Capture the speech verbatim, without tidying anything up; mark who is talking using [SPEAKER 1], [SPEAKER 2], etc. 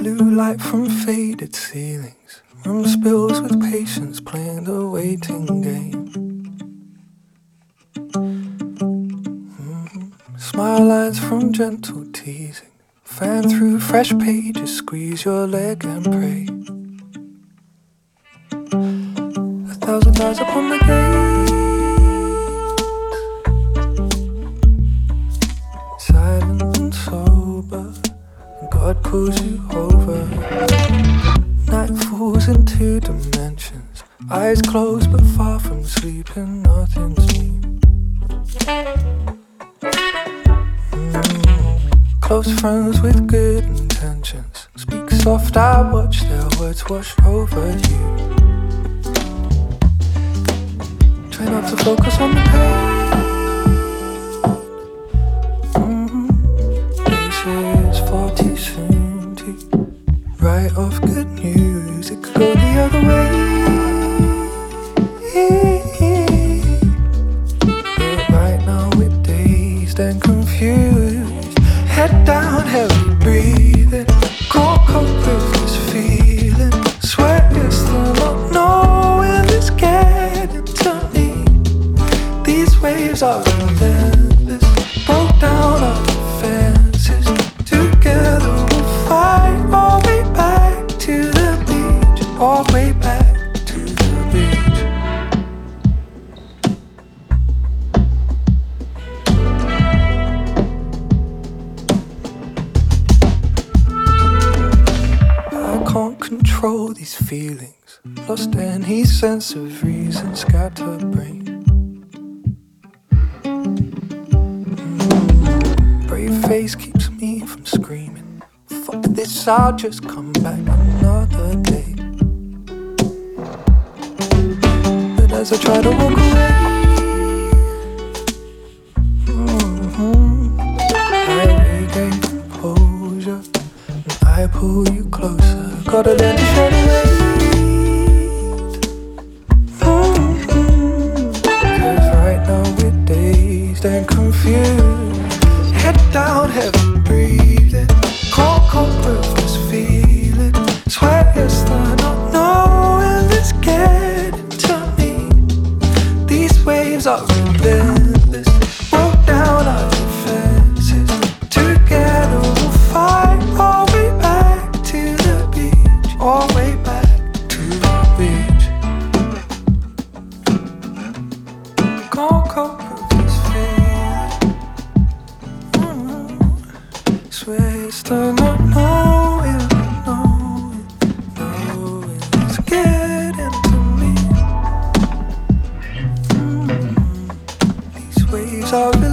[SPEAKER 1] blue light from faded ceilings, room spills with patience playing the waiting game. Mm-hmm. Smile lines from gentle teasing, fan through fresh pages, squeeze your leg and pray. A thousand eyes upon the gate, silent and sober, God pulls you over. Night falls into dimensions, eyes closed but far from sleeping, nothing's new. Mm. Close friends with good intentions, speak soft, I watch their words wash over you. Try not to focus on the pain. Write off good news, it could go the other way. But right now we're dazed and confused. Head down, heavy breathing, can't cope with this feeling. Sweat is still not knowing it's getting to me. These waves are relentless, broke down our defenses. Together we'll fight all the way back to the beach, all the way back to the beach. I can't control these feelings, lost any sense of reason, scattered brain. Mm, brave face keeps me from screaming. Fuck this, I'll just come back another day. But as I try to walk away, mm-hmm, I regain composure and I pull you closer. Gotta let the shadow wait. Mm-hmm, cause right now we're dazed and confused. Head down, heavy breathing, can't cope with this feeling. Sweat is the not knowing it's getting to me. These waves are relentless, broke down our defenses. Together we'll fight all the way back to the beach, all the way back to the beach. Can't cope with this feeling. Mm-hmm. Swear it's the not knowing, knowing, knowing it's getting to me. Mm. These waves are